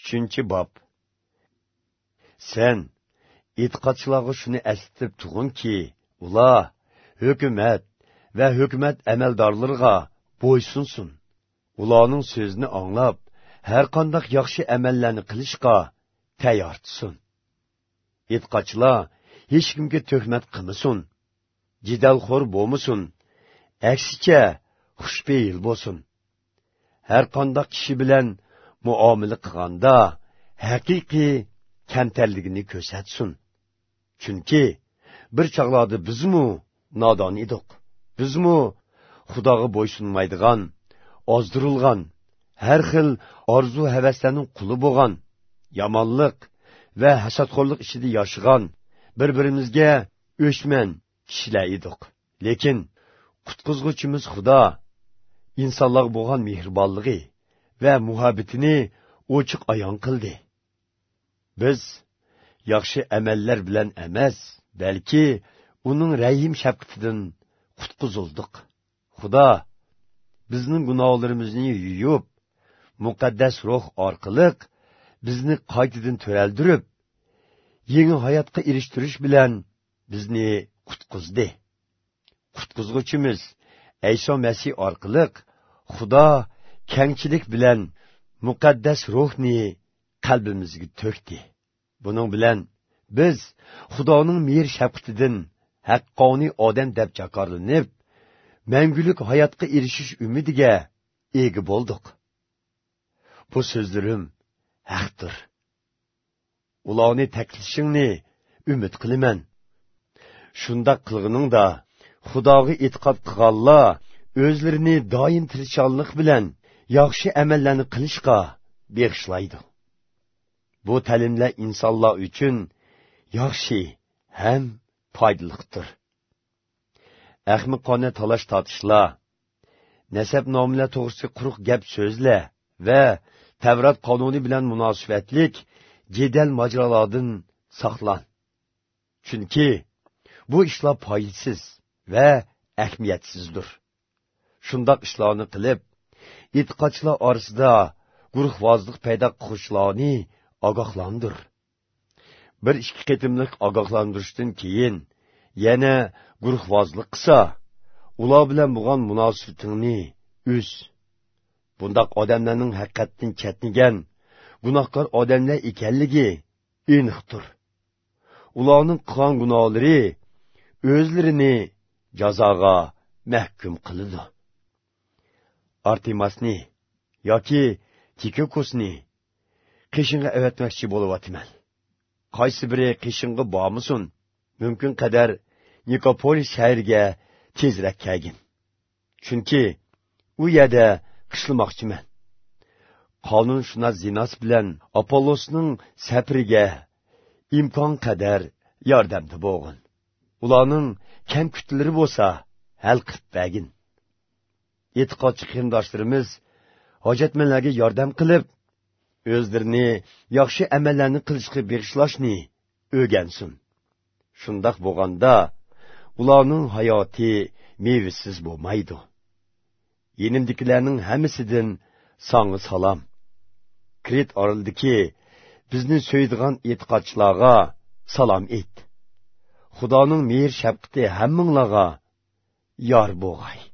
3. bob. Sen e'tiqodchilarga shuni eslatib turginki, ular hukumat va hukumat amaldorlariga bo'ysunsin. Ularning so'zini anglab, har qanday yaxshi amallarni qilishga tayyor tutsin. E'tiqodchilar hech kimga tuhmat qilmasin, jidalxo'r bo'lmasin, aksicha xushfe'l bo'lsin. Har qanday kishi bilan muomala qilganda haqiqiy kamtarligini ko'rsatsin. Chunki bir chaqlarda bizmi nodon edik. Bizmi Xudoga bo'ysunmaydigan, ozdirilgan, har xil orzu-havaslarning quli bo'lgan, yomonlik va hasadxo'rlik ichida yashagan, bir-birimizga o'chman kishilar edik. Lekin qutqizg'uchimiz Xudo insonlarga bo'lgan mehribonligi va muhabbatini ochiq ayon qildi. Biz yaxshi amallar bilan emas, balki uning rahim shafqatidan qutqizildik. Xudo bizning gunohlarimizni yuyib, muqaddas ruh orqali bizni qaytadan to'raldirib, yangi hayotga erishtirish bilan bizni qutqizdi. Qutqizg'uchimiz Ayso Masih orqali Xudo kengchilik bilan muqaddas ruhni qalbimizga to'kdi. Buning bilan biz Xudoning mehr shafqatidan haqqoniy odam deb jakorlanib, mangulik hayotga erishish umidiga ega bo'ldik. Bu so'zlarim haqdir. Ularni taklifingni umid qilaman. Shundoq qilganingda Xudoga e'tiqod qilganlar o'zlarini doim tirishchanlik bilan yaxshi amallarni qilishga beg'ishlaydi. Bu ta'limlar insonlar uchun yaxshi ham foydalidir. Ahmiqona talash tortishlar, nasab nomilar to'g'risida quruq gap so'zlar va Tavrat qonuni bilan munosabatlik jidal majralardan saqlan. Chunki bu ishlar foydasiz va ahamiyatsizdir. Shundoq ishlarni qilib, e'tiqodchilar orasida guruhvozlik paydo qilishlarni ogohlantir. Bir ikki qitimlik ogohlantirishdan keyin yana guruhvozlik qilsa, ular bilan bo'lgan munosabatingni o'z. Bundoq odamlarning haqiqatdan chetnigan, gunohkor odamlar ekanligi aniqdir. Ularning qilgan gunohlari o'zlarini jazoga mahkum qiladi. Artemasni yoki Tikikosni qishinga avatmoqchi bo'layotman. Qaysi biri qishinga bormasin, mumkin qadar Nikopolis shahriga tezroq kelgin. Chunki u yerda qishlamoqchiman. Qonunshunos Zinos bilan Apollosning safariga imkon qadar yordamda bo'lgin. Ularning kam kutlari bo'lsa, hal qilib bergin. E'tiqodchi qarindoshlarimiz hojatmanlarga yordam qilib, o'zlarini yaxshi amallarni qilishga berishlashni o'rgansin. Shundoq bo'lganda ularning hayoti mevasiz bo'lmaydi. Yenimdikilarning hammasidan sanga salom. Krit oraldiki bizni so'ydigan e'tiqodchilarga salom et. Xudoning mehr shafqati hammanglarga yor bo'lg'ay.